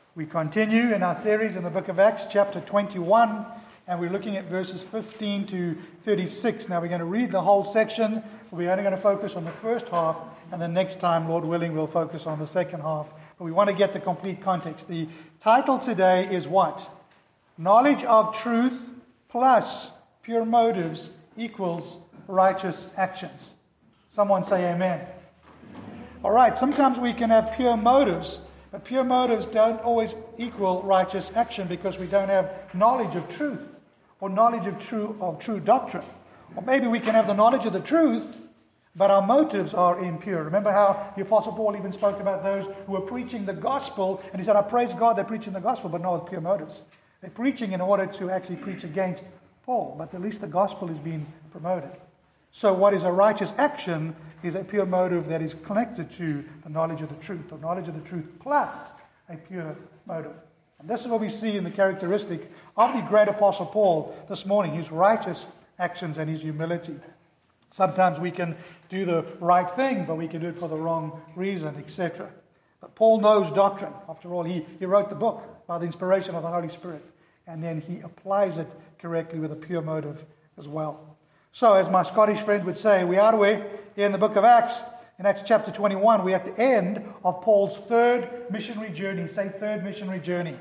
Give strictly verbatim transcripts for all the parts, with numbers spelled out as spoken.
We continue in our series in the book of Acts, chapter twenty-one, and we're looking at verses fifteen to thirty-six. Now we're going to read the whole section. We're only going to focus on the first half, and the next time, Lord willing, we'll focus on the second half. But we want to get the complete context. The title today is what? Knowledge of truth plus pure motives equals righteous actions. Someone say amen. All right, sometimes we can have pure motives, but pure motives don't always equal righteous action because we don't have knowledge of truth or knowledge of true of true doctrine. Or maybe we can have the knowledge of the truth, but our motives are impure. Remember how the Apostle Paul even spoke about those who were preaching the gospel, and he said, I praise God they're preaching the gospel, but not with pure motives. They're preaching in order to actually preach against Paul, but at least the gospel is being promoted. So what is a righteous action is a pure motive that is connected to the knowledge of the truth, or knowledge of the truth plus a pure motive. And this is what we see in the characteristic of the great Apostle Paul this morning, his righteous actions and his humility. Sometimes we can do the right thing, but we can do it for the wrong reason, et cetera. But Paul knows doctrine. After all, he, he wrote the book by the inspiration of the Holy Spirit, and then he applies it correctly with a pure motive as well. So, as my Scottish friend would say, we are here in the book of Acts. In Acts chapter twenty-one, we're at the end of Paul's third missionary journey. Say third missionary journey.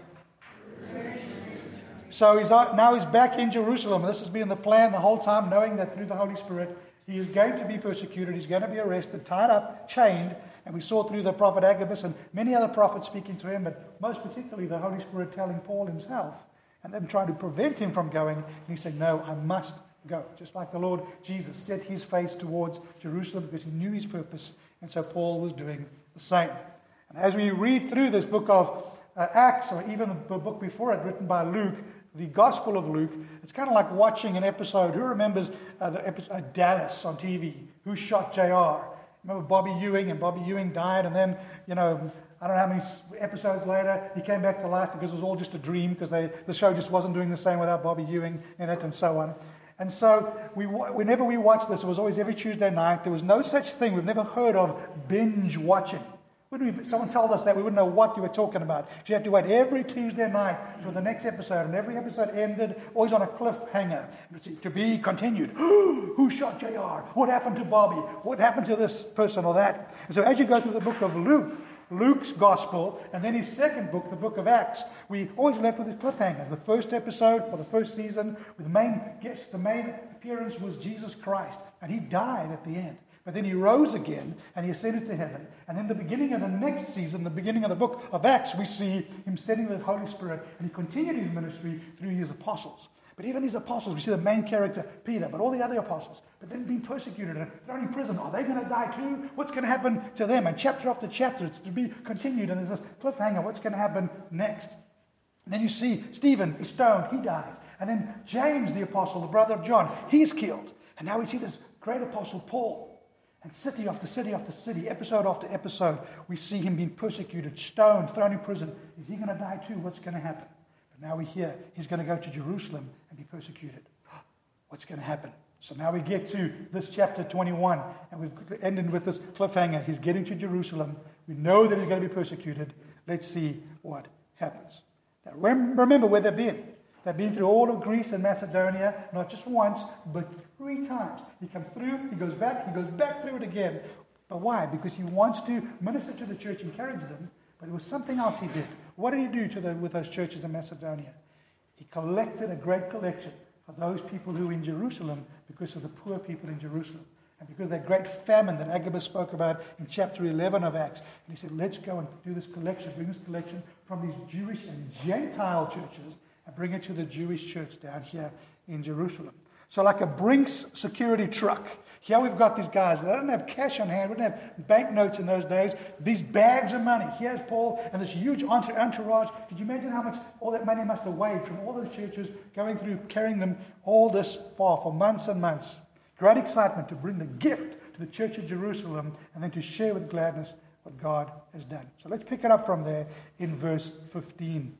So he's now he's back in Jerusalem. This has been the plan the whole time, knowing that through the Holy Spirit, he is going to be persecuted, he's going to be arrested, tied up, chained. And we saw through the prophet Agabus and many other prophets speaking to him, but most particularly the Holy Spirit telling Paul himself, and them trying to prevent him from going. And he said, no, I must go. Just like the Lord Jesus set his face towards Jerusalem because he knew his purpose. And so Paul was doing the same. And as we read through this book of uh, Acts, or even the book before it written by Luke, the Gospel of Luke, it's kind of like watching an episode. Who remembers uh, the episode uh, Dallas on T V? Who shot J R? Remember Bobby Ewing, and Bobby Ewing died, and then, you know, I don't know how many episodes later, he came back to life because it was all just a dream, because they, the show just wasn't doing the same without Bobby Ewing in it, and so on. And so we, whenever we watched this, it was always every Tuesday night. There was no such thing. We've never heard of binge watching. When we, someone told us that, we wouldn't know what you were talking about. So you had to wait every Tuesday night for the next episode, and every episode ended always on a cliffhanger. To be continued. Who shot J R? What happened to Bobby? What happened to this person or that? And so as you go through the book of Luke, Luke's Gospel, and then his second book, the book of Acts, we always left with his cliffhangers. The first episode, or the first season, with the main guest, the main appearance was Jesus Christ, and he died at the end. But then he rose again, and he ascended to heaven. And in the beginning of the next season, the beginning of the book of Acts, we see him sending the Holy Spirit, and he continued his ministry through his apostles. But even these apostles, we see the main character, Peter, but all the other apostles, but then being persecuted and thrown in prison. Are they going to die too? What's going to happen to them? And chapter after chapter, it's to be continued, and there's this cliffhanger. What's going to happen next? And then you see Stephen is stoned, he dies. And then James, the apostle, the brother of John, he's killed. And now we see this great apostle, Paul. And city after city after city, episode after episode, we see him being persecuted, stoned, thrown in prison. Is he going to die too? What's going to happen? Now we hear he's going to go to Jerusalem and be persecuted. What's going to happen? So now we get to this chapter twenty-one, and we've ended with this cliffhanger. He's getting to Jerusalem. We know that he's going to be persecuted. Let's see what happens. Now remember where they've been. They've been through all of Greece and Macedonia, not just once, but three times. He comes through, he goes back, he goes back through it again. But why? Because he wants to minister to the church, encourage them, but it was something else he did. What did he do to the, with those churches in Macedonia? He collected a great collection for those people who were in Jerusalem because of the poor people in Jerusalem. And because of that great famine that Agabus spoke about in chapter eleven of Acts. And he said, let's go and do this collection, bring this collection from these Jewish and Gentile churches and bring it to the Jewish church down here in Jerusalem. So like a Brinks security truck. Here we've got these guys. They didn't have cash on hand. We didn't have banknotes in those days. These bags of money. Here's Paul and this huge entourage. Could you imagine how much all that money must have weighed from all those churches going through, carrying them all this far for months and months? Great excitement to bring the gift to the church of Jerusalem and then to share with gladness what God has done. So let's pick it up from there in verse fifteen.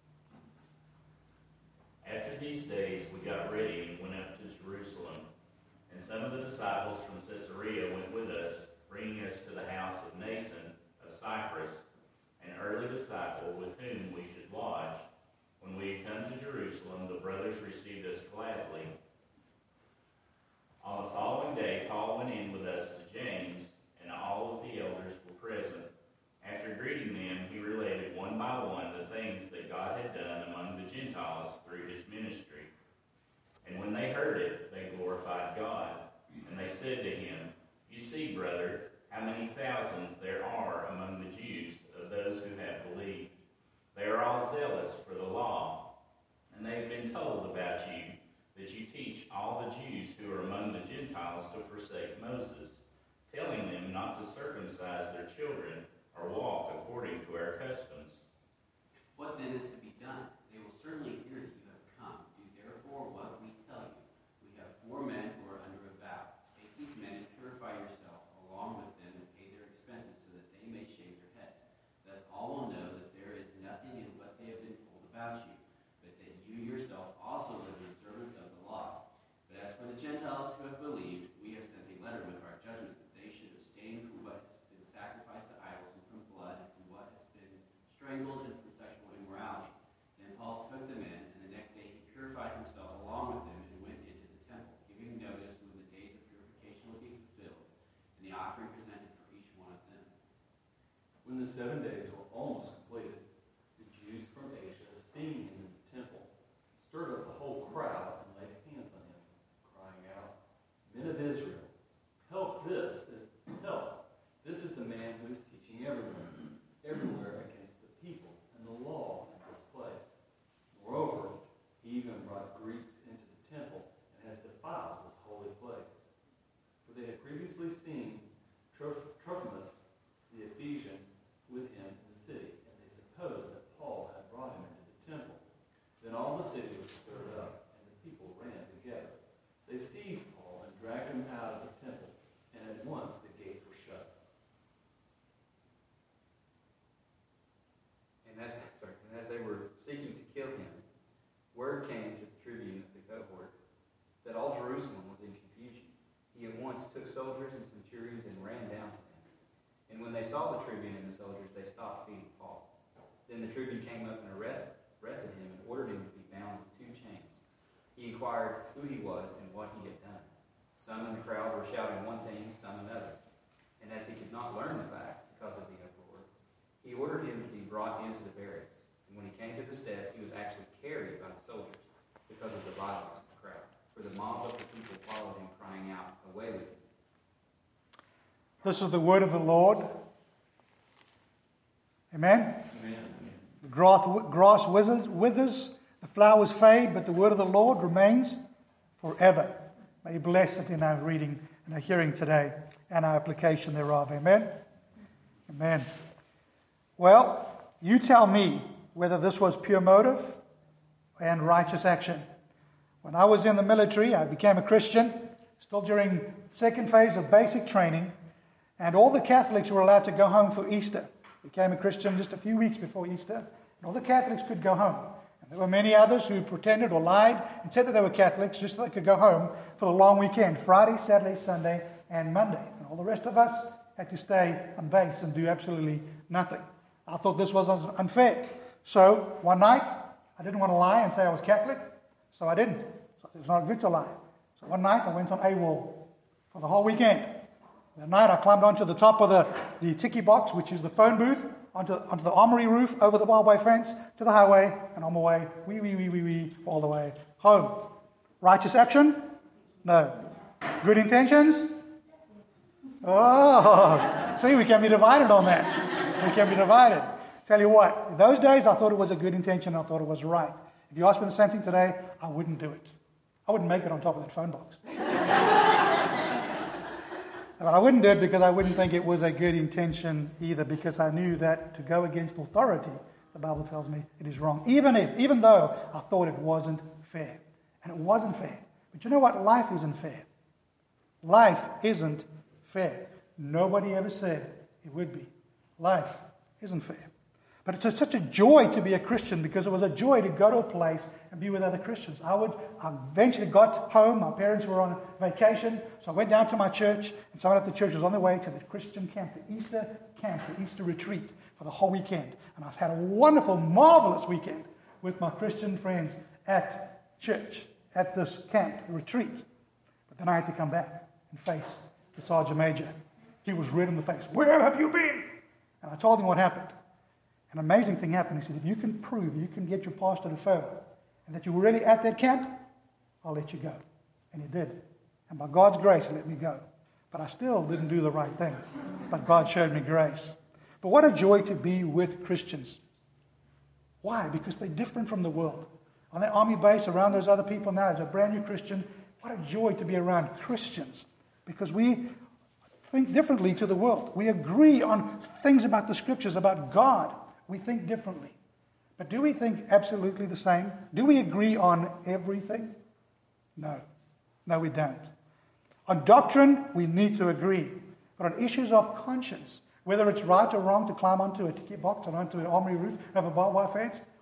After these days we got ready and went up to Jerusalem. And some of the disciples from Caesarea went with us, bringing us to the house of Nason of Cyprus, an early disciple with whom we about you, but that you yourself also live in observance of the law. But as for the Gentiles who have believed, we have sent a letter with our judgment that they should abstain from what has been sacrificed to idols, and from blood, and from what has been strangled, and from sexual immorality. Then Paul took them in, and the next day he purified himself along with them and went into the temple, giving notice when the days of purification would be fulfilled, and the offering presented for each one of them. When the seven days were almost completed, the Jews from Asia, seeing him in the temple, stirred up the whole crowd and laid hands on him, crying out, "Men of Israel, help this is help. This is the man who is teaching everywhere, everywhere against the people and the law in this place. Moreover, he even brought Greeks into the temple and has defiled this holy place." For they had previously seen Troph- Trophimus the Ephesian with him in the city, and they supposed that Paul had brought him into the temple. Then all the city was stirred up, and the people ran together. They seized Paul and dragged him out of the temple, and at once the gates were shut. And as, sorry, and as they were seeking to kill him, word came to the tribune of the cohort that all Jerusalem was in confusion. He at once took soldiers and centurions and ran down to them. And when they saw the tribune and the soldiers, they stopped feeding Paul. Then the tribune came up and arrested, arrested him and ordered him to be bound with two chains. He inquired who he was and what he had done. Some in the crowd were shouting one thing, some another. And as he could not learn the facts because of the uproar, he ordered him to be brought into the barracks. And when he came to the steps, he was actually carried by the soldiers because of the violence of the crowd. For the mob of the people followed him, crying out, "Away with him." This is the word of the Lord. Amen? Amen. The grass, grass withers, the flowers fade, but the word of the Lord remains forever. May you bless it in our reading and our hearing today and our application thereof. Amen? Amen. Well, you tell me whether this was pure motive and righteous action. When I was in the military, I became a Christian, still during second phase of basic training, and all the Catholics were allowed to go home for Easter. I became a Christian just a few weeks before Easter, and all the Catholics could go home. And there were many others who pretended or lied and said that they were Catholics just so they could go home for the long weekend, Friday, Saturday, Sunday, and Monday. And all the rest of us had to stay on base and do absolutely nothing. I thought this was unfair. So one night, I didn't want to lie and say I was Catholic, so I didn't. So it's not good to lie. So one night, I went on AWOL for the whole weekend. That night, I climbed onto the top of the, the tiki box, which is the phone booth, onto, onto the armory roof, over the barbed wire fence, to the highway, and on my way, wee, wee, wee, wee, wee, all the way home. Righteous action? No. Good intentions? Oh, see, we can be divided on that. We can be divided. Tell you what, in those days, I thought it was a good intention. I thought it was right. If you ask me the same thing today, I wouldn't do it. I wouldn't make it on top of that phone box. But I wouldn't do it because I wouldn't think it was a good intention either, because I knew that to go against authority, the Bible tells me, it is wrong. Even if, even though I thought it wasn't fair. And it wasn't fair. But you know what? Life isn't fair. Life isn't fair. Nobody ever said it would be. Life isn't fair. But it's a, such a joy to be a Christian, because it was a joy to go to a place and be with other Christians. I would. I eventually got home. My parents were on vacation, so I went down to my church, and someone at the church was on their way to the Christian camp, the Easter camp, the Easter retreat for the whole weekend. And I've had a wonderful, marvelous weekend with my Christian friends at church, at this camp, the retreat. But then I had to come back and face the Sergeant Major. He was red in the face. "Where have you been?" And I told him what happened. An amazing thing happened. He said, "If you can prove, you can get your pastor to phone, and that you were really at that camp, I'll let you go." And he did. And by God's grace, he let me go. But I still didn't do the right thing. But God showed me grace. But what a joy to be with Christians. Why? Because they're different from the world. On that army base, around those other people now, as a brand new Christian, what a joy to be around Christians. Because we think differently to the world. We agree on things about the Scriptures, about God. We think differently. But do we think absolutely the same? Do we agree on everything? No. No, we don't. On doctrine, we need to agree. But on issues of conscience, whether it's right or wrong to climb onto a tiki box or onto an armory roof, have a barbed wire fence,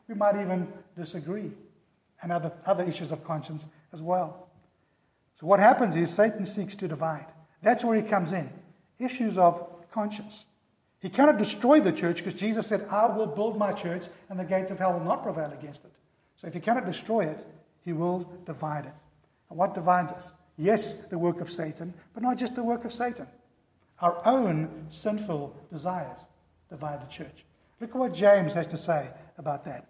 We might even disagree, and other, other issues of conscience as well. So what happens is Satan seeks to divide. That's where he comes in. Issues of conscience. He cannot destroy the church because Jesus said, I will build my church and the gates of hell will not prevail against it. So if he cannot destroy it, he will divide it. And what divides us? Yes, the work of Satan, but not just the work of Satan. Our own sinful desires divide the church. Look at what James has to say about that.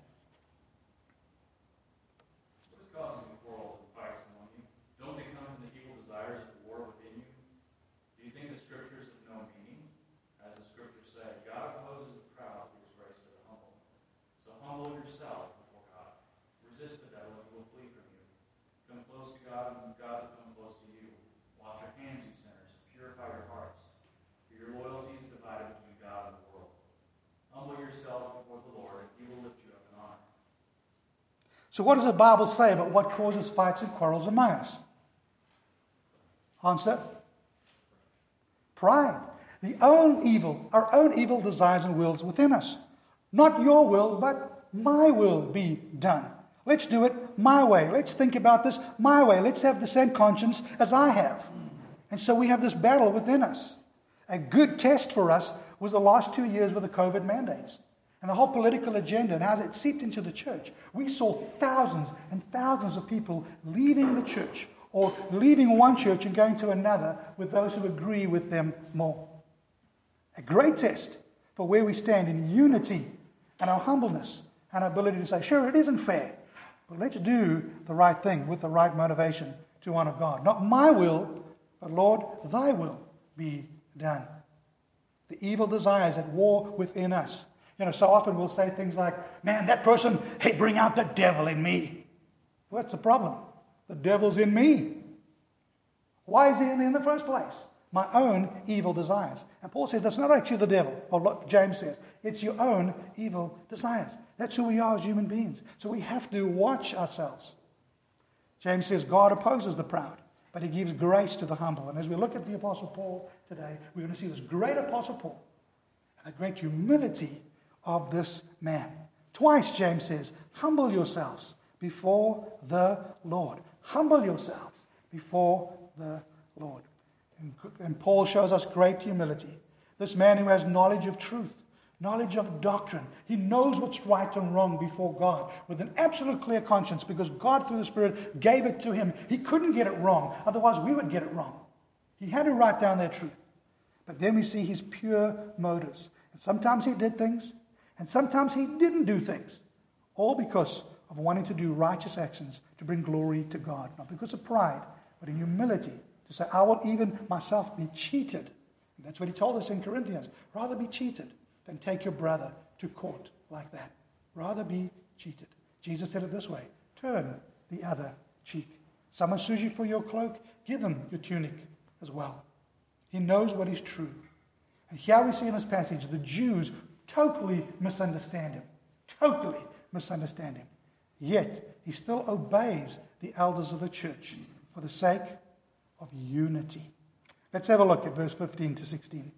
What is causing the quarrels and fights among you? Don't they come from the evil desires of war within you? Do you think the scriptures have no meaning? As the scriptures say, God opposes the proud, but gives grace to the humble. So humble yourself before God. Resist the devil, and he will flee from you. Come close to God, and God will come close to you. Wash your hands, you sinners. Purify your hearts. For your loyalty is divided between God and the world. Humble yourselves before the Lord, and he will lift you up in honor. So what does the Bible say about what causes fights and quarrels among us? Answer? Pride. The own evil, our own evil desires and wills within us. Not your will, but my will be done. Let's do it my way. Let's think about this my way. Let's have the same conscience as I have. And so we have this battle within us. A good test for us was the last two years with the COVID mandates. And the whole political agenda and how it seeped into the church. We saw thousands and thousands of people leaving the church or leaving one church and going to another with those who agree with them more. A great test for where we stand in unity and our humbleness and our ability to say, sure, it isn't fair, but let's do the right thing with the right motivation to honor God. Not my will, but Lord, thy will be done. The evil desires at war within us. You know, so often we'll say things like, man, that person, hey, bring out the devil in me. What's the problem? The devil's in me. Why is he in, in the first place? My own evil desires. And Paul says that's not actually the devil. Or what James says, it's your own evil desires. That's who we are as human beings. So we have to watch ourselves. James says God opposes the proud, but he gives grace to the humble. And as we look at the Apostle Paul today, we're going to see this great Apostle Paul and the great humility of this man. Twice James says, humble yourselves before the Lord. Humble yourselves before the Lord. And, and Paul shows us great humility. This man who has knowledge of truth, knowledge of doctrine. He knows what's right and wrong before God with an absolute clear conscience because God through the Spirit gave it to him. He couldn't get it wrong. Otherwise we would get it wrong. He had to write down that truth. But then we see his pure motives. And sometimes he did things and sometimes he didn't do things. All because of wanting to do righteous actions to bring glory to God. Not because of pride, but in humility. To say, I will even myself be cheated. And that's what he told us in Corinthians. Rather be cheated than take your brother to court like that. Rather be cheated. Jesus said it this way. Turn the other cheek. Someone sues you for your cloak, give them your tunic as well. He knows what is true. And here we see in this passage, the Jews totally misunderstand him. Totally misunderstand him. Yet, he still obeys the elders of the church for the sake of unity. Let's have a look at verse fifteen to sixteen.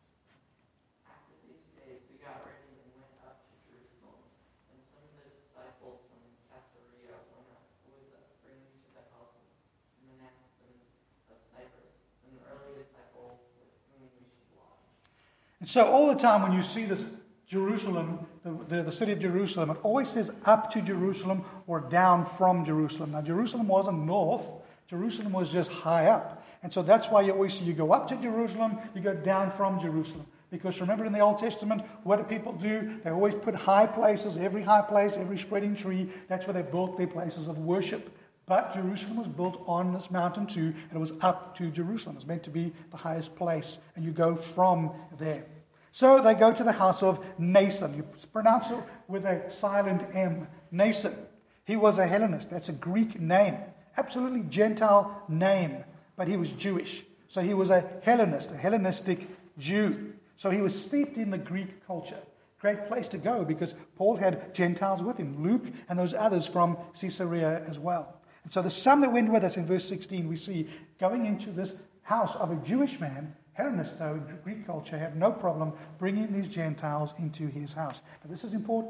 After these days we got ready and went up to Jerusalem, and some of the disciples from Caesarea went up with us, bringing to the house of Manasseh of Cyprus, an early disciple with whom we should lodge. And so all the time when you see this Jerusalem, the, the, the city of Jerusalem, it always says up to Jerusalem or down from Jerusalem. Now Jerusalem wasn't north. Jerusalem was just high up. And so that's why you always see you go up to Jerusalem, you go down from Jerusalem. Because remember in the Old Testament, what do people do? They always put high places, every high place, every spreading tree. That's where they built their places of worship. But Jerusalem was built on this mountain too, and it was up to Jerusalem. It was meant to be the highest place, and you go from there. So they go to the house of Nason. You pronounce it with a silent M. Nason. He was a Hellenist. That's a Greek name. Absolutely Gentile name. But he was Jewish. So he was a Hellenist, a Hellenistic Jew. So he was steeped in the Greek culture. Great place to go because Paul had Gentiles with him. Luke and those others from Caesarea as well. And so the some that went with us in verse sixteen, we see going into this house of a Jewish man. Hellenists, though, in Greek culture, had no problem bringing these Gentiles into his house. But this is important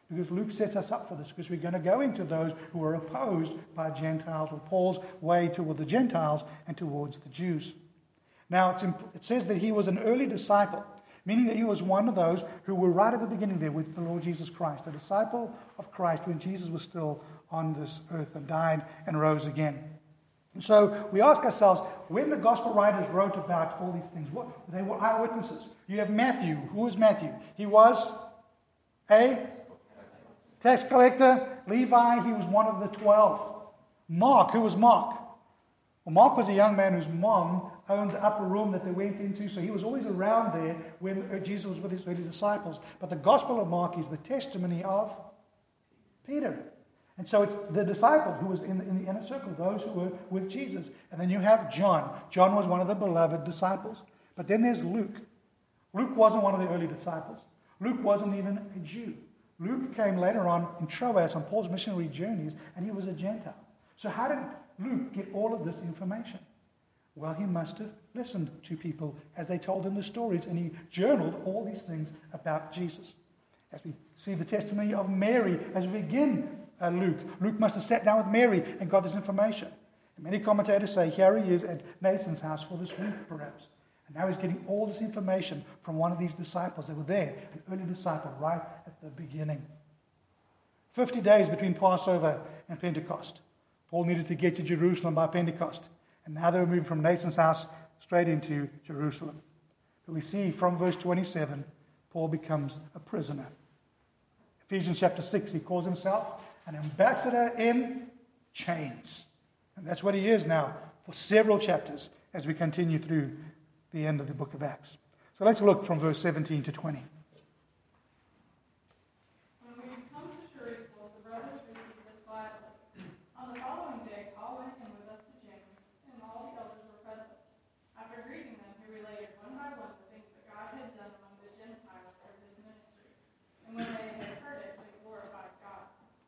Because Luke sets us up for this, because we're going to go into those who are opposed by Gentiles, or Paul's way toward the Gentiles and towards the Jews. Now, it's imp- it says that he was an early disciple, meaning that he was one of those who were right at the beginning there with the Lord Jesus Christ, a disciple of Christ when Jesus was still on this earth and died and rose again. And so we ask ourselves, when the gospel writers wrote about all these things, what, they were eyewitnesses. You have Matthew. Who was Matthew? He was a tax collector. Levi, he was one of the twelve. Mark, who was Mark? Well, Mark was a young man whose mom owned the upper room that they went into, so he was always around there when Jesus was with his early disciples. But the Gospel of Mark is the testimony of Peter. And so it's the disciple who was in the, in the inner circle, those who were with Jesus. And then you have John. John was one of the beloved disciples. But then there's Luke. Luke wasn't one of the early disciples. Luke wasn't even a Jew. Luke came later on in Troas on Paul's missionary journeys, and he was a Gentile. So how did Luke get all of this information? Well, he must have listened to people as they told him the stories, and he journaled all these things about Jesus. As we see the testimony of Mary as we begin uh, Luke, Luke must have sat down with Mary and got this information. And many commentators say here he is at Nathan's house for this week, perhaps. And now he's getting all this information from one of these disciples that were there, an early disciple right at the beginning. Fifty days between Passover and Pentecost. Paul needed to get to Jerusalem by Pentecost. And now they were moving from Nathan's house straight into Jerusalem. But we see from verse twenty-seven, Paul becomes a prisoner. Ephesians chapter six, he calls himself an ambassador in chains. And that's what he is now for several chapters as we continue through the end of the book of Acts. So let's look from verse seventeen to twenty. When we come to Jerusalem, the brothers received us gladly. On the following day, Paul went in with us to James, and all the elders were present. After greeting them, he related one by one the things that God had done among the Gentiles through his ministry. And when they had heard it, they glorified God.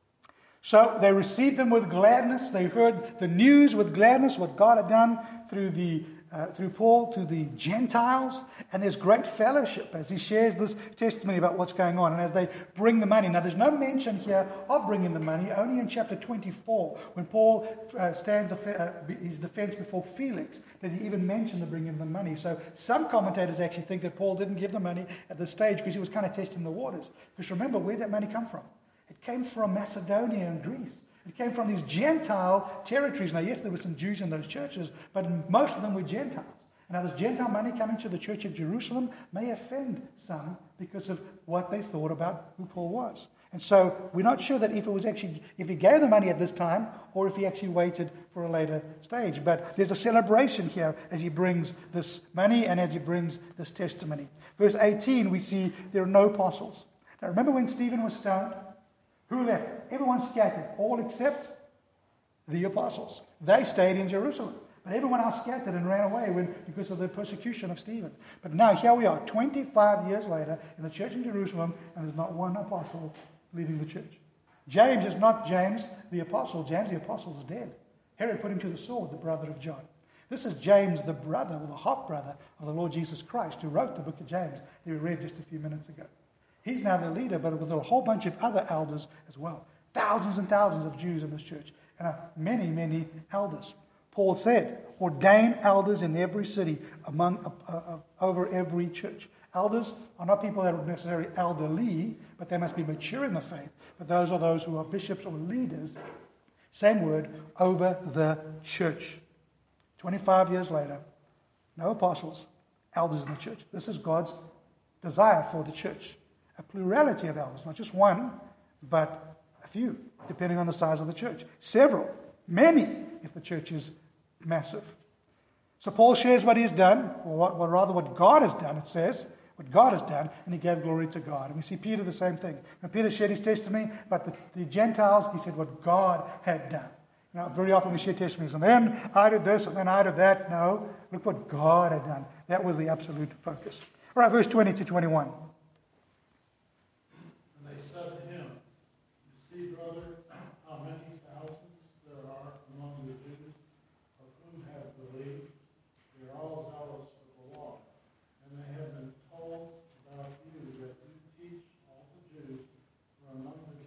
So they received them with gladness. They heard the news with gladness, what God had done through the uh, through Paul to the Gentiles. And there's great fellowship as he shares this testimony about what's going on. And as they bring the money. Now, there's no mention here of bringing the money. Only in chapter twenty-four, when Paul uh, stands uh, his defense before Felix, does he even mention the bringing of the money. So some commentators actually think that Paul didn't give the money at this stage because he was kind of testing the waters. Because remember, where did that money come from? It came from Macedonia and Greece. It came from these Gentile territories. Now, yes, there were some Jews in those churches, but most of them were Gentiles. And now this Gentile money coming to the church of Jerusalem may offend some because of what they thought about who Paul was. And so we're not sure that if it was actually, if he gave the money at this time or if he actually waited for a later stage. But there's a celebration here as he brings this money and as he brings this testimony. Verse eighteen, we see there are no apostles. Now, remember when Stephen was stoned? Who left? Everyone scattered, all except the apostles. They stayed in Jerusalem. But everyone else scattered and ran away when, because of the persecution of Stephen. But now here we are, twenty-five years later, in the church in Jerusalem, and there's not one apostle leaving the church. James is not James the apostle. James the apostle is dead. Herod put him to the sword, the brother of John. This is James, the brother, or the half-brother of the Lord Jesus Christ, who wrote the book of James that we read just a few minutes ago. He's now the leader, but with a whole bunch of other elders as well. Thousands and thousands of Jews in this church, and uh, many, many elders. Paul said, ordain elders in every city, among uh, uh, over every church. Elders are not people that are necessarily elderly, but they must be mature in the faith. But those are those who are bishops or leaders, same word, over the church. twenty-five years later, no apostles, elders in the church. This is God's desire for the church. A plurality of elders, not just one, but a few, depending on the size of the church. Several, many, if the church is massive. So Paul shares what he's done, or what, or rather what God has done, it says, what God has done, and he gave glory to God. And we see Peter the same thing. When Peter shared his testimony about the, the Gentiles, he said what God had done. Now, very often we share testimonies, and then I did this, and then I did that. No, look what God had done. That was the absolute focus. All right, verse twenty to twenty-one. Among the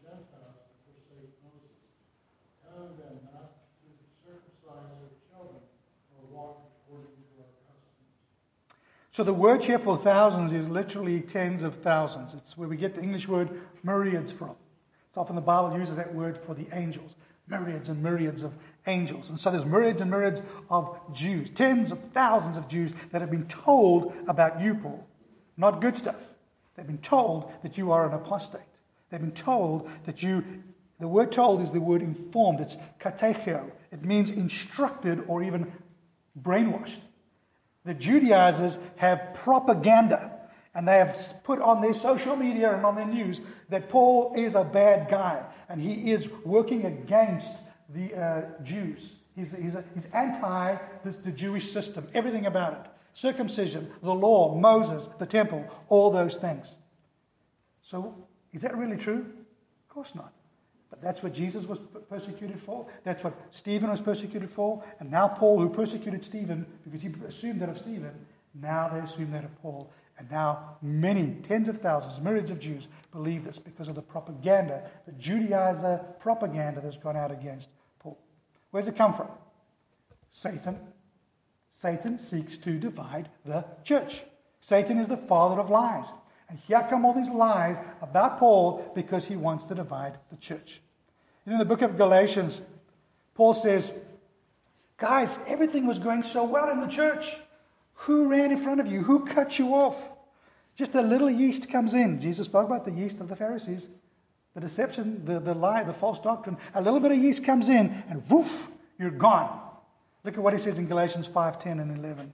So the word here for thousands is literally tens of thousands. It's where we get the English word myriads from. It's often the Bible uses that word for the angels. Myriads and myriads of angels. And so there's myriads and myriads of Jews. Tens of thousands of Jews that have been told about you, Paul. Not good stuff. They've been told that you are an apostate. They've been told that you, the word told is the word informed. It's katecheo. It means instructed or even brainwashed. The Judaizers have propaganda, and they have put on their social media and on their news that Paul is a bad guy, and he is working against the uh, Jews. He's, he's, a, he's anti this, the Jewish system, everything about it. Circumcision, the law, Moses, the temple, all those things. So, is that really true? Of course not. But that's what Jesus was persecuted for. That's what Stephen was persecuted for. And now Paul, who persecuted Stephen, because he assumed that of Stephen, now they assume that of Paul. And now many, tens of thousands, myriads of Jews believe this because of the propaganda, the Judaizer propaganda that's gone out against Paul. Where's it come from? Satan. Satan seeks to divide the church. Satan is the father of lies. And here come all these lies about Paul because he wants to divide the church. You know, in the book of Galatians, Paul says, guys, everything was going so well in the church. Who ran in front of you? Who cut you off? Just a little yeast comes in. Jesus spoke about the yeast of the Pharisees, the deception, the, the lie, the false doctrine. A little bit of yeast comes in and woof, you're gone. Look at what he says in Galatians five, ten and eleven.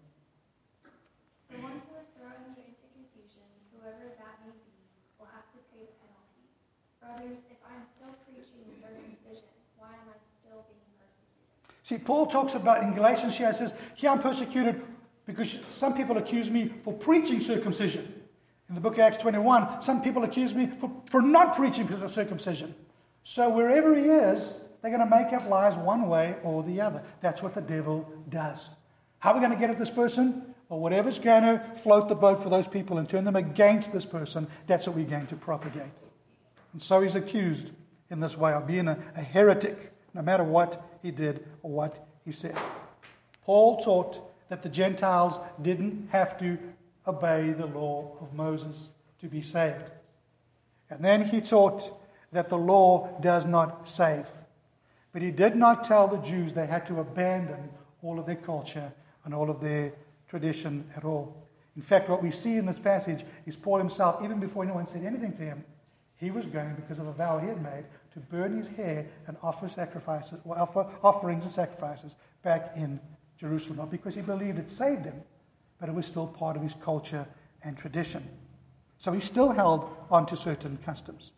The one who is thrown into confusion, whoever that may be, will have to pay the penalty. Brothers, if I am still preaching circumcision, why am I still being persecuted? See, Paul talks about in Galatians here, he says, here I'm persecuted because some people accuse me for preaching circumcision. In the book of Acts twenty-one, some people accuse me for, for not preaching because of circumcision. So wherever he is, they're going to make up lies one way or the other. That's what the devil does. How are we going to get at this person? Well, whatever's going to float the boat for those people and turn them against this person, that's what we're going to propagate. And so he's accused in this way of being a, a heretic, no matter what he did or what he said. Paul taught that the Gentiles didn't have to obey the law of Moses to be saved. And then he taught that the law does not save. But he did not tell the Jews they had to abandon all of their culture and all of their tradition at all. In fact, what we see in this passage is Paul himself, even before anyone said anything to him, he was going, because of a vow he had made, to burn his hair and offer sacrifices, or offer offerings and sacrifices back in Jerusalem. Not because he believed it saved him, but it was still part of his culture and tradition. So he still held on to certain customs.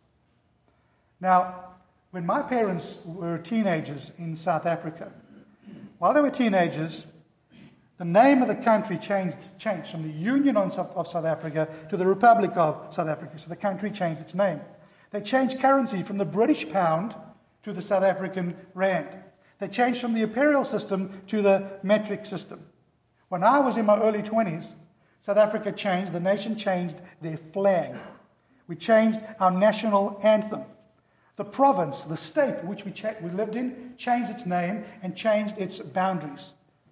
Now, when my parents were teenagers in South Africa, while they were teenagers, the name of the country changed, changed from the Union of South Africa to the Republic of South Africa. So the country changed its name. They changed currency from the British pound to the South African rand. They changed from the imperial system to the metric system. When I was in my early twenties, South Africa changed, the nation changed their flag. We changed our national anthem. The province, the state which we, cha- we lived in, changed its name and changed its boundaries.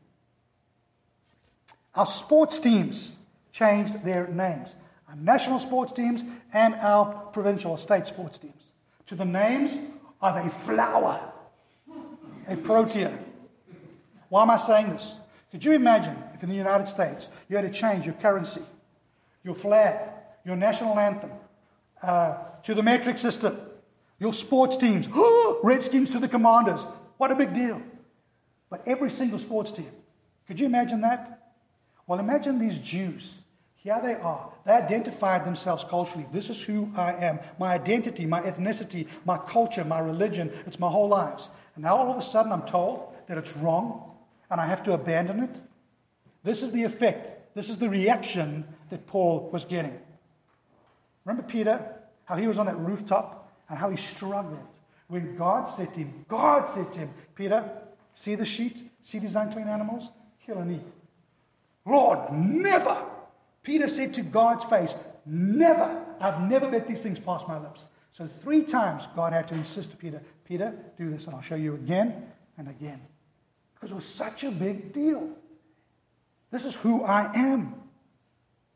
Our sports teams changed their names. Our national sports teams and our provincial or state sports teams. To the names of a flower, a protea. Why am I saying this? Could you imagine if in the United States you had to change your currency, your flag, your national anthem, uh, to the metric system, your sports teams, Redskins to the Commanders. What a big deal. But every single sports team. Could you imagine that? Well, imagine these Jews. Here they are. They identified themselves culturally. This is who I am. My identity, my ethnicity, my culture, my religion. It's my whole lives. And now all of a sudden I'm told that it's wrong and I have to abandon it. This is the effect. This is the reaction that Paul was getting. Remember Peter? How he was on that rooftop? And how he struggled when God said to him, God said to him, Peter, see the sheet? See these unclean animals? Kill and eat. Lord, never. Peter said to God's face, never. I've never let these things pass my lips. So three times God had to insist to Peter, Peter, do this and I'll show you again and again. Because it was such a big deal. This is who I am.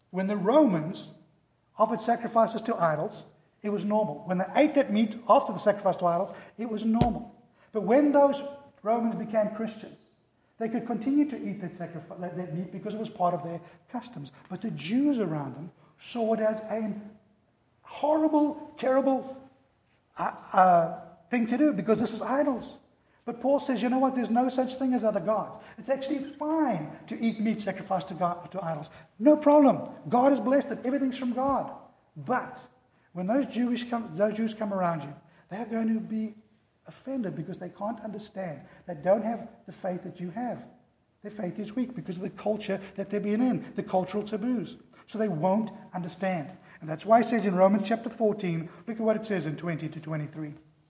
When the Romans offered sacrifices to idols, it was normal. When they ate that meat after the sacrifice to idols, it was normal. But when those Romans became Christians, they could continue to eat that, sacrifice, that, that meat because it was part of their customs. But the Jews around them saw it as a horrible, terrible uh, uh, thing to do because this is idols. But Paul says, you know what? There's no such thing as other gods. It's actually fine to eat meat sacrificed to, God, to idols. No problem. God is blessed and everything's from God. But when those Jewish come, those Jews come around you, they are going to be offended because they can't understand. They don't have the faith that you have. Their faith is weak because of the culture that they're being in, the cultural taboos. So they won't understand. And that's why it says in Romans chapter fourteen, look at what it says in twenty to twenty-three.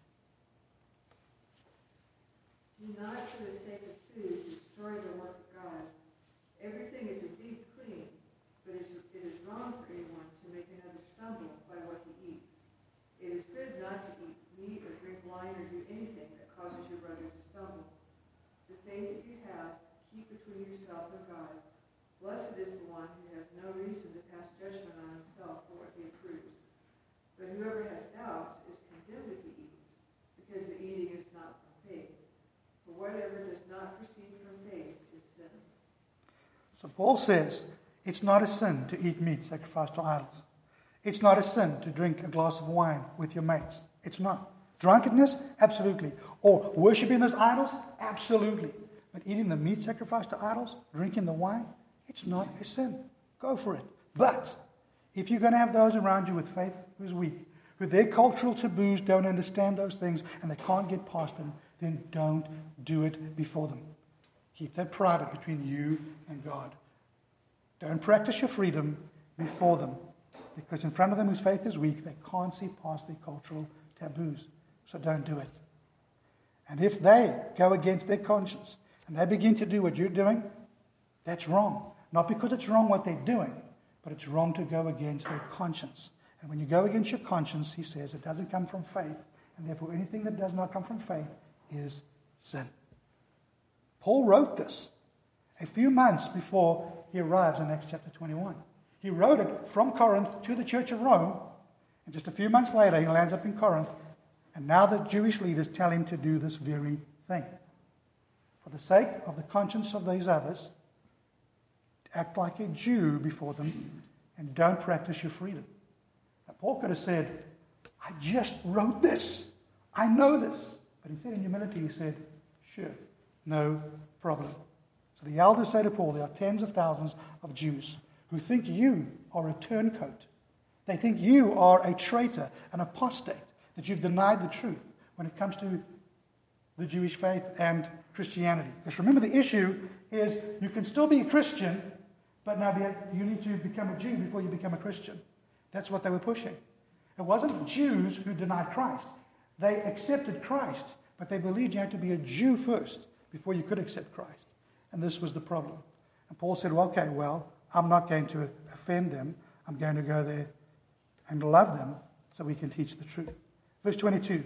Do not for the sake of food destroy the work of God. Everything is indeed clean, but it is wrong for anyone to make another stumble by what he eats. It is good not to eat meat or drink wine or do anything that causes your brother to stumble. The faith that you have, keep between yourself and God. Blessed is the one who has no reason to pass judgment on himself for what he approves. But whoever has doubts is condemned if he eats, because the eating is not from faith. For whatever does not proceed from faith is sin. So Paul says, it's not a sin to eat meat sacrificed to idols. It's not a sin to drink a glass of wine with your mates. It's not. Drunkenness? Absolutely. Or worshiping those idols? Absolutely. But eating the meat sacrificed to idols, drinking the wine, it's not a sin. Go for it. But if you're going to have those around you with faith who's weak, who their cultural taboos don't understand those things and they can't get past them, then don't do it before them. Keep that private between you and God. Don't practice your freedom before them, because in front of them whose faith is weak, they can't see past their cultural taboos. So don't do it. And if they go against their conscience and they begin to do what you're doing, that's wrong. Not because it's wrong what they're doing, but it's wrong to go against their conscience. And when you go against your conscience, he says, it doesn't come from faith, and therefore anything that does not come from faith is sin. Paul wrote this a few months before he arrives in Acts chapter twenty-one. He wrote it from Corinth to the church of Rome, and just a few months later he lands up in Corinth, and now the Jewish leaders tell him to do this very thing. For the sake of the conscience of these others, act like a Jew before them and don't practice your freedom. Now, Paul could have said, I just wrote this. I know this. But he said in humility, he said, sure, no problem. So the elders say to Paul, there are tens of thousands of Jews who think you are a turncoat. They think you are a traitor, an apostate, that you've denied the truth when it comes to the Jewish faith and Christianity. Because remember, the issue is you can still be a Christian, but now you need to become a Jew before you become a Christian. That's what they were pushing. It wasn't Jews who denied Christ. They accepted Christ, but they believed you had to be a Jew first before you could accept Christ. And this was the problem. And Paul said, well, okay, well, I'm not going to offend them. I'm going to go there and love them so we can teach the truth. Verse twenty-two.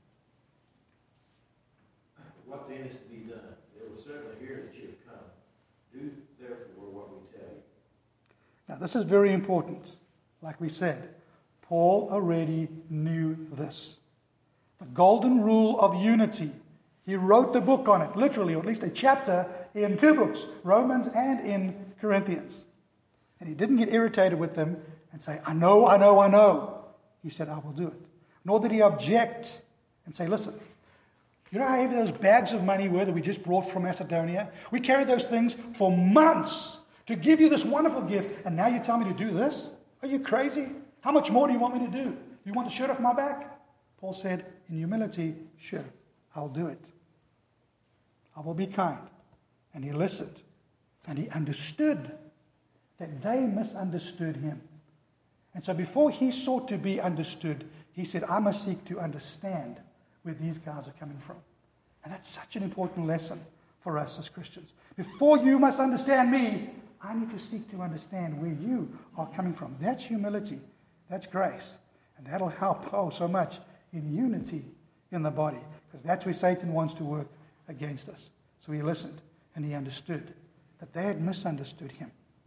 What then is to be done? It will certainly hear that you have come. Do therefore what we tell you. Now, this is very important. Like we said, Paul already knew this. The golden rule of unity. He wrote the book on it, literally, or at least a chapter in two books, Romans and in Corinthians. And he didn't get irritated with them and say, I know, I know, I know. He said, I will do it. Nor did he object and say, listen, you know how heavy those bags of money were that we just brought from Macedonia? We carried those things for months to give you this wonderful gift, and now you tell me to do this? Are you crazy? How much more do you want me to do? You want the shirt off my back? Paul said, in humility, sure, I'll do it. I will be kind. And he listened. And he understood that they misunderstood him. And so before he sought to be understood, he said, I must seek to understand where these guys are coming from. And that's such an important lesson for us as Christians. Before you must understand me, I need to seek to understand where you are coming from. That's humility. That's grace. And that'll help, oh, so much in unity in the body. Because that's where Satan wants to work against us. So he listened and he understood that they had misunderstood him.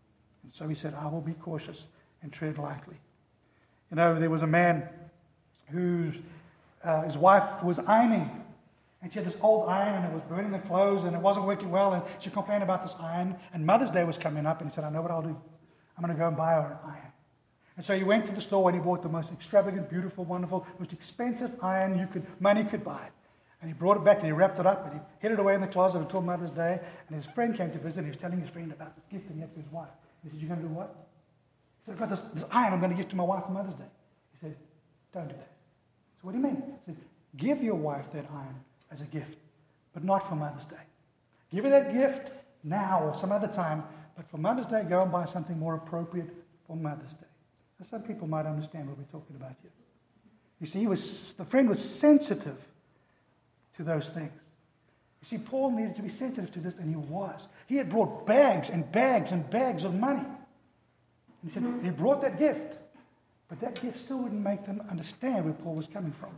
And so he said, I will be cautious and tread lightly. You know, there was a man whose uh, his wife was ironing. And she had this old iron and it was burning the clothes and it wasn't working well. And she complained about this iron. And Mother's Day was coming up and he said, I know what I'll do. I'm going to go and buy her an iron. And so he went to the store and he bought the most extravagant, beautiful, wonderful, most expensive iron you could, money could buy. And he brought it back and he wrapped it up and he hid it away in the closet until Mother's Day. And his friend came to visit and he was telling his friend about this gift that he had for his wife. He said, you're going to do what? He said, I've got this, this iron I'm going to give to my wife for Mother's Day. He said, don't do that. So what do you mean? He said, give your wife that iron as a gift, but not for Mother's Day. Give her that gift now or some other time, but for Mother's Day, go and buy something more appropriate for Mother's Day. Now, some people might understand what we're talking about here. You see, he was, the friend was sensitive to those things. You see, Paul needed to be sensitive to this, and he was. He had brought bags and bags and bags of money. He said he brought that gift, but that gift still wouldn't make them understand where Paul was coming from.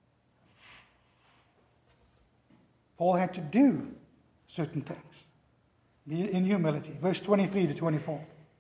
Paul had to do certain things. Be in humility. Verse twenty-three to twenty-four.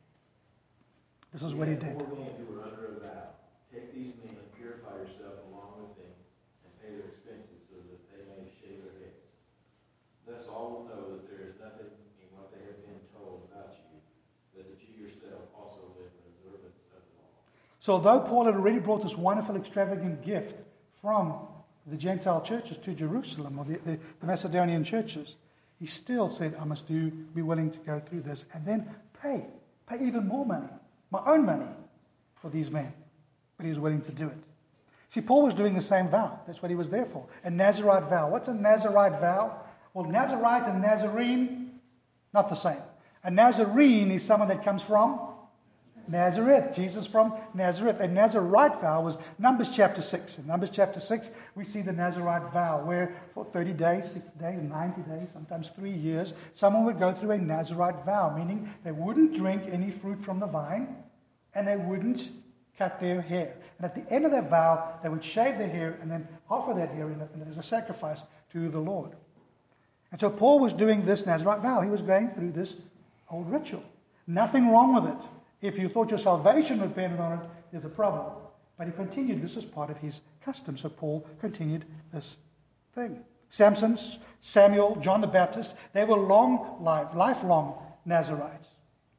This is what he did. Four men who were under a vow. Take these men and purify yourself along with them, and pay their expenses so that they may shave their heads. Thus all will know that there is nothing in what they have been told about you, but that you yourself also live in observance of the law. So although Paul had already brought this wonderful, extravagant gift from the Gentile churches to Jerusalem, or the, the, the Macedonian churches, he still said, I must do, be willing to go through this, and then pay, pay even more money, my own money, for these men. But he was willing to do it. See, Paul was doing the same vow. That's what he was there for. A Nazirite vow. What's a Nazirite vow? Well, Nazirite and Nazarene, not the same. A Nazarene is someone that comes from Nazareth. Jesus from Nazareth. A Nazirite vow was Numbers chapter six. In Numbers chapter six, we see the Nazirite vow where for thirty days, sixty days, ninety days, sometimes three years, someone would go through a Nazirite vow, meaning they wouldn't drink any fruit from the vine and they wouldn't cut their hair. And at the end of that vow, they would shave their hair and then offer that hair as a sacrifice to the Lord. And so Paul was doing this Nazirite vow. He was going through this old ritual. Nothing wrong with it. If you thought your salvation depended on it, there's a problem. But he continued. This is part of his custom. So Paul continued this thing. Samson, Samuel, John the Baptist, they were long life, lifelong Nazirites.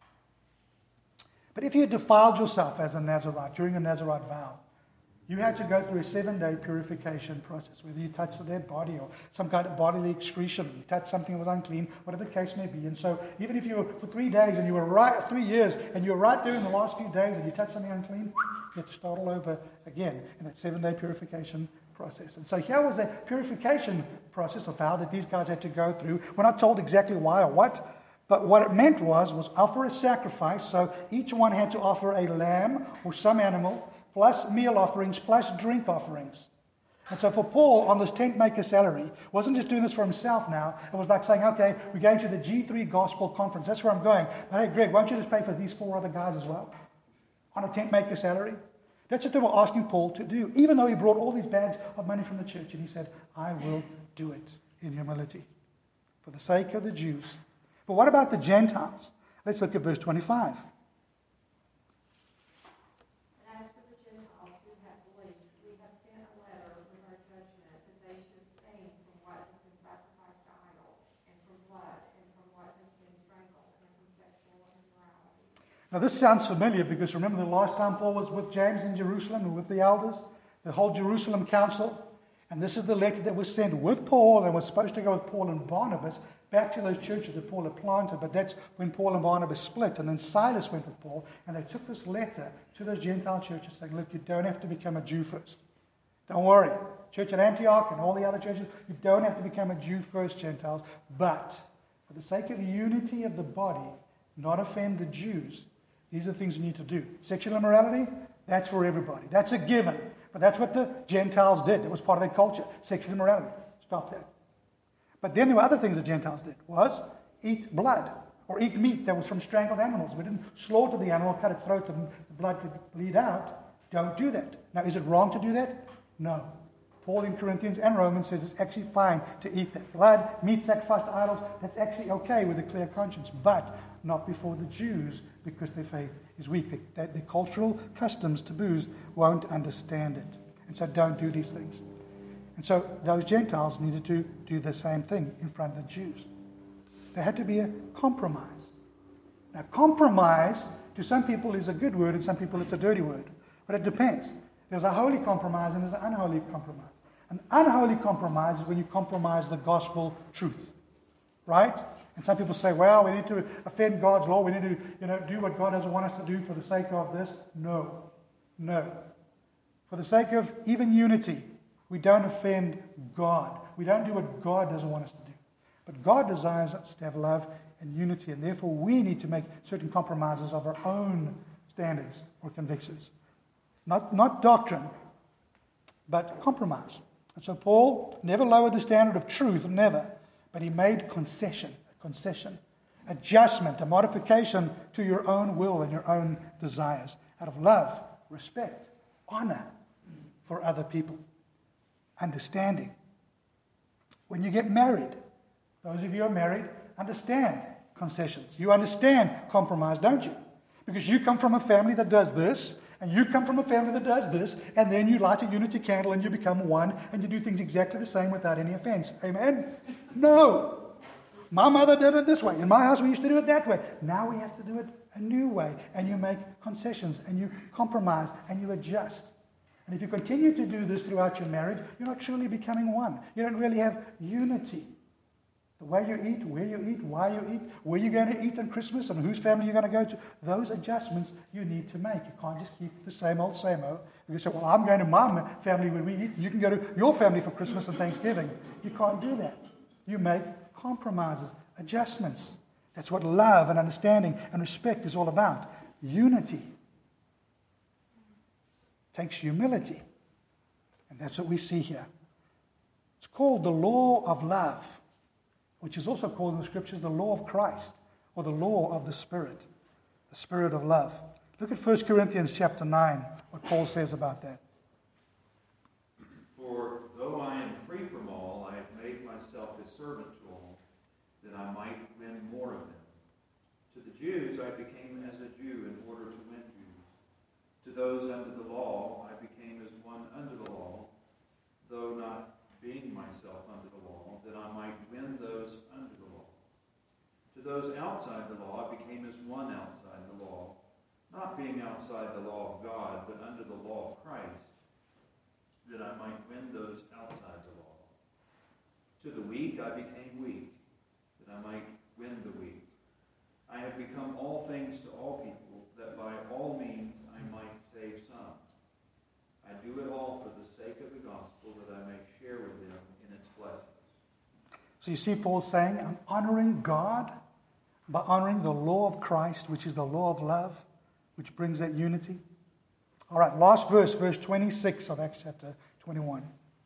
But if you had defiled yourself as a Nazirite during a Nazirite vow, you had to go through a seven-day purification process, whether you touched a dead body or some kind of bodily excretion, you touched something that was unclean, whatever the case may be. And so even if you were for three days and you were right, three years, and you were right there in the last few days and you touched something unclean, you had to start all over again in that seven-day purification process. And so here was a purification process of vow that these guys had to go through. We're not told exactly why or what, but what it meant was, was offer a sacrifice. So each one had to offer a lamb or some animal, plus meal offerings, plus drink offerings. And so for Paul, on this tent maker salary, wasn't just doing this for himself now. It was like saying, okay, we're going to the G three Gospel Conference. That's where I'm going. But hey, Greg, why don't you just pay for these four other guys as well? On a tent maker salary? That's what they were asking Paul to do, even though he brought all these bags of money from the church. And he said, I will do it in humility for the sake of the Jews. But what about the Gentiles? Let's look at verse twenty-five. Now this sounds familiar because remember the last time Paul was with James in Jerusalem and with the elders, the whole Jerusalem council, and this is the letter that was sent with Paul and was supposed to go with Paul and Barnabas back to those churches that Paul had planted, but that's when Paul and Barnabas split, and then Silas went with Paul, and they took this letter to those Gentile churches saying, look, you don't have to become a Jew first. Don't worry. Church at Antioch and all the other churches, you don't have to become a Jew first, Gentiles, but for the sake of unity of the body, not offend the Jews, these are the things you need to do. Sexual immorality, that's for everybody. That's a given. But that's what the Gentiles did. It was part of their culture. Sexual immorality. Stop that. But then there were other things the Gentiles did. Was eat blood or eat meat that was from strangled animals. We didn't slaughter the animal, cut its throat, and the blood could bleed out. Don't do that. Now, is it wrong to do that? No. Paul in Corinthians and Romans says it's actually fine to eat that blood, meat sacrificed to idols. That's actually okay with a clear conscience. But not before the Jews, because their faith is weak. Their, their cultural customs, taboos, won't understand it. And so don't do these things. And so those Gentiles needed to do the same thing in front of the Jews. There had to be a compromise. Now, compromise to some people is a good word, and some people it's a dirty word. But it depends. There's a holy compromise and there's an unholy compromise. An unholy compromise is when you compromise the gospel truth. Right? And some people say, well, we need to offend God's law. We need to, you know, do what God doesn't want us to do for the sake of this. No. No. For the sake of even unity, we don't offend God. We don't do what God doesn't want us to do. But God desires us to have love and unity, and therefore we need to make certain compromises of our own standards or convictions. Not, not doctrine, but compromise. And so Paul never lowered the standard of truth, never, but he made concession, a concession, adjustment, a modification to your own will and your own desires, out of love, respect, honor for other people, understanding. When you get married, those of you who are married understand concessions. You understand compromise, don't you? Because you come from a family that does this, and you come from a family that does this, and then you light a unity candle and you become one, and you do things exactly the same without any offense. Amen? No. My mother did it this way. In my house, we used to do it that way. Now we have to do it a new way, and you make concessions, and you compromise, and you adjust. And if you continue to do this throughout your marriage, you're not truly becoming one. You don't really have unity. The way you eat, where you eat, why you eat, where you're going to eat on Christmas, and whose family you're going to go to, those adjustments you need to make. You can't just keep the same old, same old. You can say, well, I'm going to my family when we eat. You can go to your family for Christmas and Thanksgiving. You can't do that. You make compromises, adjustments. That's what love and understanding and respect is all about. Unity takes humility. And that's what we see here. It's called the law of love, which is also called in the Scriptures the law of Christ, or the law of the Spirit, the Spirit of love. Look at First Corinthians chapter nine, what Paul says about that. For though I am free from all, I have made myself a servant to all, that I might win more of them. To the Jews I became as a Jew in order to win Jews. To those under the law I became as one under the law, though not being myself under the law, that I might win those under the law. To those outside the law I became as one outside the law, not being outside the law of God, but under the law of Christ, that I might win those outside the law. To the weak I became weak, that I might win the weak. I have become all things to all people, that by all means I might save some. I do it all for the sake of the gospel, that I may share with them in its blessings. So you see Paul saying, I'm honoring God by honoring the law of Christ, which is the law of love, which brings that unity. All right, last verse, verse twenty-six of Acts chapter twenty-one.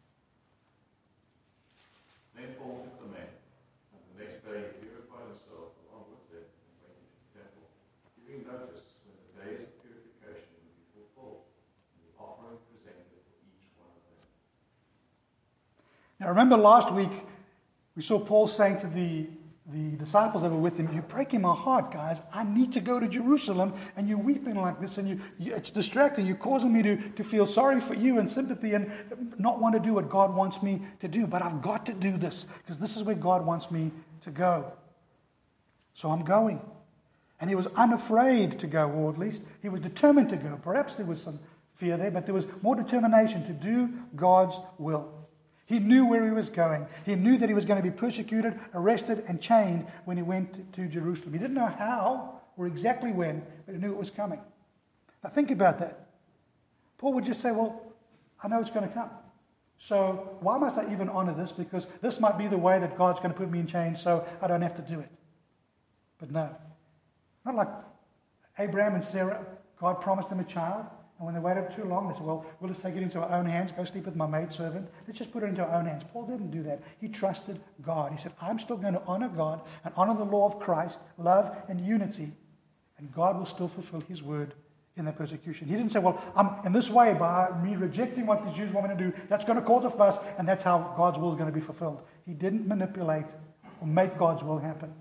Then Paul took the man, and the next day he purified himself along with it and went into the temple, giving notice when the days of purification would be fulfilled, and the offering presented for each one of them. Now remember last week, we saw Paul saying to the, the disciples that were with him, you're breaking my heart, guys. I need to go to Jerusalem, and you're weeping like this, and you, you, it's distracting. You're causing me to, to feel sorry for you and sympathy and not want to do what God wants me to do. But I've got to do this, because this is where God wants me to go. So I'm going. And he was unafraid to go, or at least he was determined to go. Perhaps there was some fear there, but there was more determination to do God's will. He knew where he was going. He knew that he was going to be persecuted, arrested, and chained when he went to Jerusalem. He didn't know how or exactly when, but he knew it was coming. Now think about that. Paul would just say, well, I know it's going to come. So why must I even honor this? Because this might be the way that God's going to put me in chains, so I don't have to do it. But no. Not like Abraham and Sarah. God promised them a child. And when they waited too long, they said, well, we'll just take it into our own hands, go sleep with my maidservant. Let's just put it into our own hands. Paul didn't do that. He trusted God. He said, I'm still going to honor God and honor the law of Christ, love and unity, and God will still fulfill his word in that persecution. He didn't say, well, I'm in this way, by me rejecting what the Jews want me to do, that's going to cause a fuss, and that's how God's will is going to be fulfilled. He didn't manipulate or make God's will happen.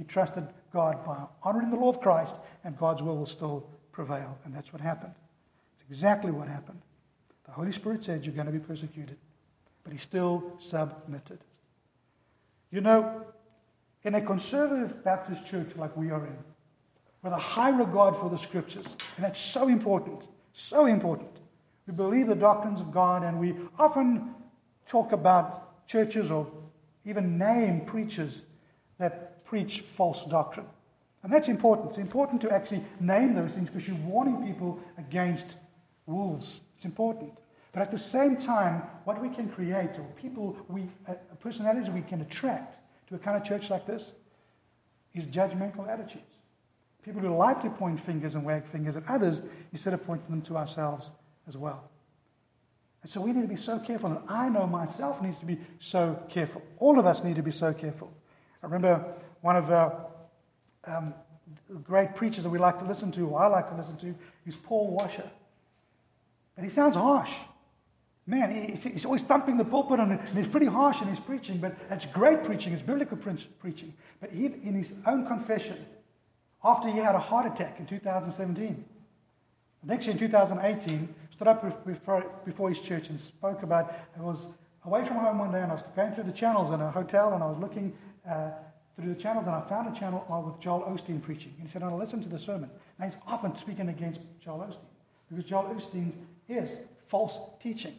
He trusted God by honoring the law of Christ, and God's will will still prevail. And that's what happened. It's exactly what happened. The Holy Spirit said, you're going to be persecuted. But he still submitted. You know, in a conservative Baptist church like we are in, with a high regard for the Scriptures, and that's so important, so important. We believe the doctrines of God, and we often talk about churches or even name preachers that preach false doctrine. And that's important. It's important to actually name those things because you're warning people against wolves. It's important. But at the same time, what we can create, or people, we, uh, personalities we can attract to a kind of church like this, is judgmental attitudes. People who like to point fingers and wag fingers at others instead of pointing them to ourselves as well. And so we need to be so careful, and I know myself needs to be so careful. All of us need to be so careful. I remember one of our um, great preachers that we like to listen to, or I like to listen to, is Paul Washer. And he sounds harsh. Man, he's, he's always thumping the pulpit, and he's pretty harsh in his preaching, but it's great preaching, it's biblical preaching. But he, in his own confession, after he had a heart attack in two thousand seventeen, next year in two thousand eighteen, stood up before his church and spoke about, I was away from home one day, and I was going through the channels in a hotel, and I was looking uh, through the channels, and I found a channel with Joel Osteen preaching. And he said, I listened to the sermon. Now he's often speaking against Joel Osteen, because Joel Osteen is false teaching.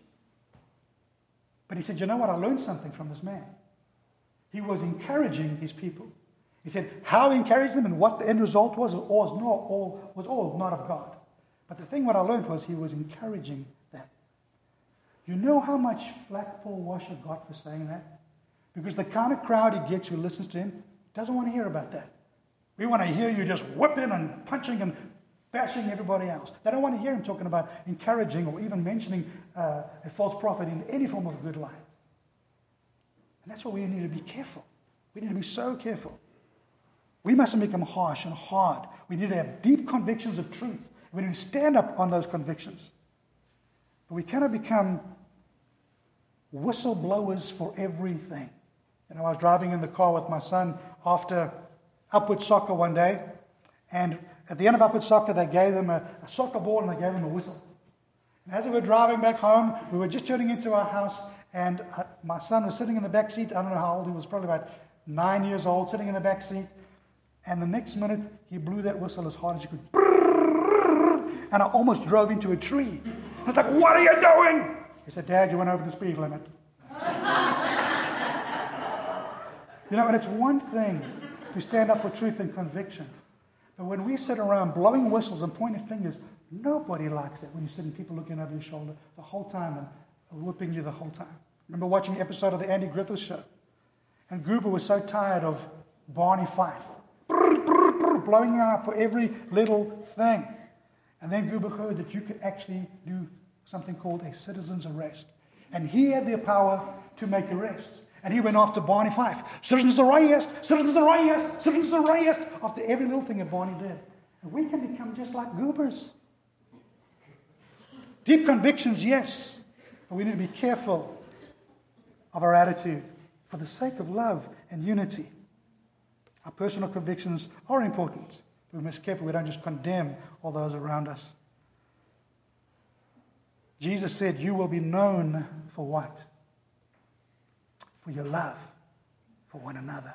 But he said, you know what? I learned something from this man. He was encouraging his people. He said how he encouraged them and what the end result was, was, not all, was all not of God. But the thing what I learned was he was encouraging them. You know how much flack Paul Washer got for saying that? Because the kind of crowd he gets who listens to him doesn't want to hear about that. We want to hear you just whipping and punching and bashing everybody else. They don't want to hear him talking about encouraging or even mentioning uh, a false prophet in any form of good light. And that's why we need to be careful. We need to be so careful. We mustn't become harsh and hard. We need to have deep convictions of truth. We need to stand up on those convictions. But we cannot become whistleblowers for everything. You know, I was driving in the car with my son after Upward Soccer one day, and at the end of Upward Soccer, they gave them a, a soccer ball and they gave them a whistle. And as we were driving back home, we were just turning into our house, and uh, my son was sitting in the back seat. I don't know how old he was, probably about nine years old, sitting in the back seat. And the next minute, he blew that whistle as hard as he could. And I almost drove into a tree. I was like, what are you doing? He said, Dad, you went over the speed limit. You know, and it's one thing to stand up for truth and conviction. But when we sit around blowing whistles and pointing fingers, nobody likes it when you're sitting people looking over your shoulder the whole time and whipping you the whole time. I remember watching an episode of the Andy Griffith Show. And Goober was so tired of Barney Fife. Blowing out for every little thing. And then Goober heard that you could actually do something called a citizen's arrest. And he had the power to make arrests. And he went after Barney Fife. Citizen's arrest, citizen's arrest, citizen's arrest, after every little thing that Barney did. And we can become just like Goobers. Deep convictions, yes. But we need to be careful of our attitude for the sake of love and unity. Our personal convictions are important. But we must be careful we don't just condemn all those around us. Jesus said, you will be known for what? For your love for one another.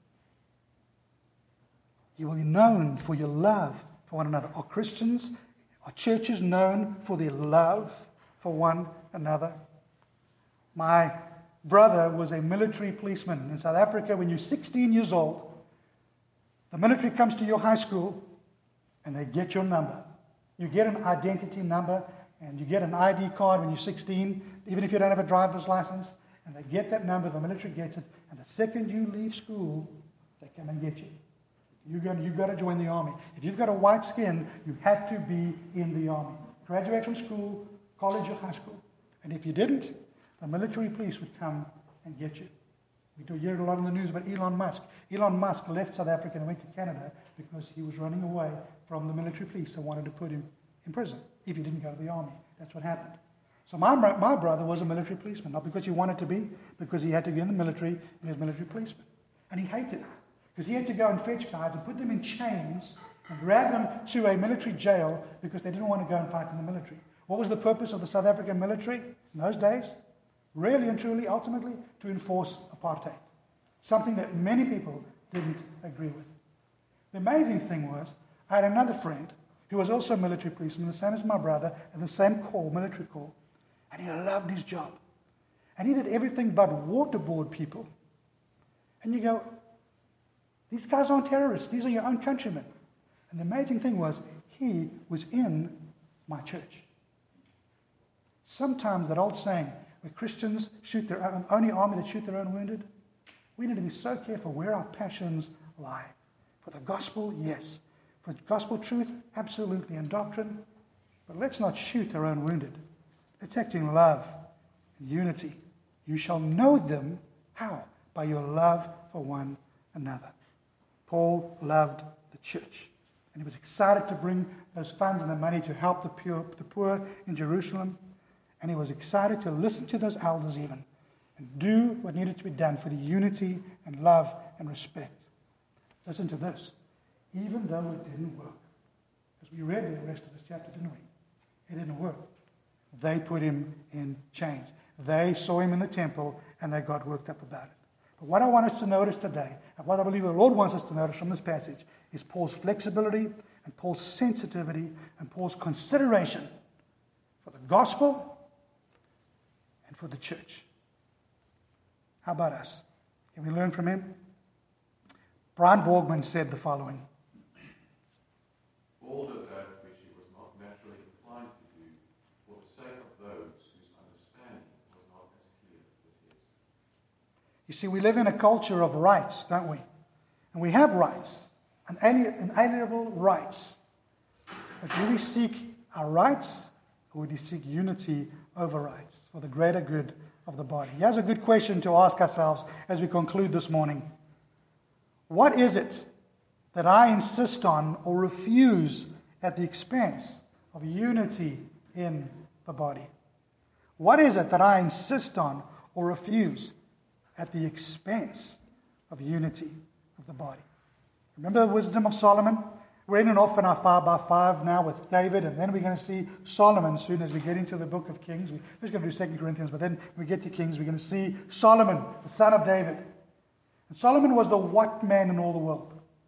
You will be known for your love for one another. Are Christians, are churches known for their love for one another? My brother was a military policeman in South Africa. When you're sixteen years old, the military comes to your high school and they get your number. You get an identity number and you get an I D card when you're sixteen, even if you don't have a driver's license. And they get that number, the military gets it, and the second you leave school, they come and get you. You've got, you've got to join the army. If you've got a white skin, you had to be in the army. Graduate from school, college or high school. And if you didn't, the military police would come and get you. We do hear a lot in the news about Elon Musk. Elon Musk left South Africa and went to Canada because he was running away from the military police that wanted to put him in prison if he didn't go to the army. That's what happened. So my, my brother was a military policeman, not because he wanted to be, because he had to be in the military and he was a military policeman. And he hated it. because he had to go and fetch guys and put them in chains and drag them to a military jail because they didn't want to go and fight in the military. What was the purpose of the South African military in those days? Really and truly, ultimately, to enforce apartheid. Something that many people didn't agree with. The amazing thing was, I had another friend who was also a military policeman, the same as my brother, and the same corps, military corps. And he loved his job. And he did everything but waterboard people. And you go, these guys aren't terrorists. These are your own countrymen. And the amazing thing was, he was in my church. Sometimes that old saying, where Christians shoot their own, only army that shoot their own wounded, we need to be so careful where our passions lie. For the gospel, yes. For gospel truth, absolutely. And doctrine, but let's not shoot our own wounded. Let's act in love and unity. You shall know them, how? By your love for one another. Paul loved the church. And he was excited to bring those funds and the money to help the poor, the poor in Jerusalem. And he was excited to listen to those elders even and do what needed to be done for the unity and love and respect. Listen to this. Even though it didn't work, because we read the rest of this chapter, didn't we? It didn't work. They put him in chains. They saw him in the temple and they got worked up about it. But what I want us to notice today, and what I believe the Lord wants us to notice from this passage, is Paul's flexibility and Paul's sensitivity and Paul's consideration for the gospel and for the church. How about us? Can we learn from him? Brian Borgman said the following. Paul does that which he was not naturally inclined to do for the sake of those whose understanding was not as clear as his. You see, we live in a culture of rights, don't we? And we have rights, inalienable rights. But do we seek our rights, or do we seek unity over rights for the greater good of the body? Here's a good question to ask ourselves as we conclude this morning. What is it that I insist on or refuse at the expense of unity in the body? What is it that I insist on or refuse at the expense of unity of the body? Remember the wisdom of Solomon? We're in and off in our five by five now with David, and then we're going to see Solomon soon as we get into the book of Kings. We're just going to do Second Corinthians, but then when we get to Kings, we're going to see Solomon, the son of David. And Solomon was the what man in all the world?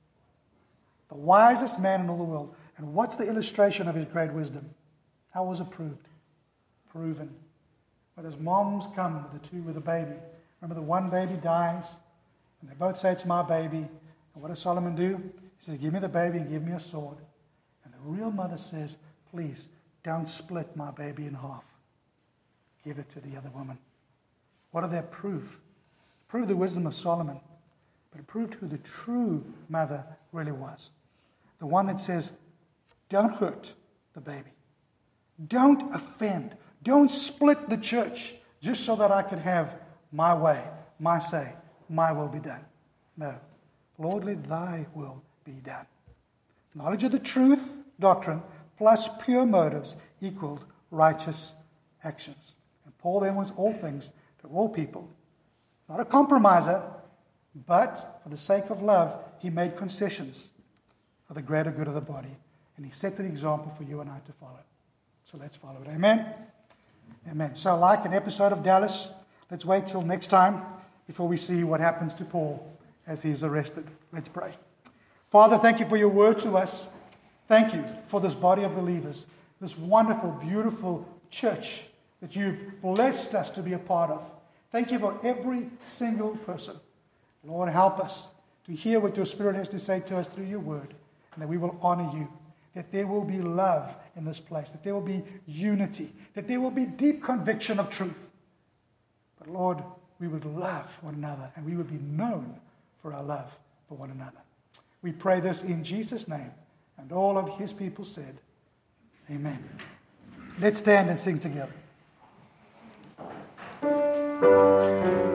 The wisest man in all the world. And what's the illustration of his great wisdom? How was it proved? Proven. When his moms come with the two with the baby. Remember, the one baby dies, and they both say, it's my baby. And what does Solomon do? He says, give me the baby and give me a sword. And the real mother says, please, don't split my baby in half. Give it to the other woman. What did that prove? It proved the wisdom of Solomon, but it proved who the true mother really was. The one that says, don't hurt the baby. Don't offend. Don't split the church just so that I can have my way, my say, my will be done. No. Lord, let thy will be done. Knowledge of the truth, doctrine, plus pure motives equaled righteous actions. And Paul then was all things to all people. Not a compromiser, but for the sake of love, he made concessions for the greater good of the body. And he set an example for you and I to follow. So let's follow it. Amen? Amen. So like an episode of Dallas, let's wait till next time before we see what happens to Paul as he is arrested. Let's pray. Father, thank you for your word to us. Thank you for this body of believers, this wonderful, beautiful church that you've blessed us to be a part of. Thank you for every single person. Lord, help us to hear what your Spirit has to say to us through your word, and that we will honor you, that there will be love in this place, that there will be unity, that there will be deep conviction of truth. But Lord, we would love one another, and we would be known for our love for one another. We pray this in Jesus' name, and all of his people said, amen. Let's stand and sing together.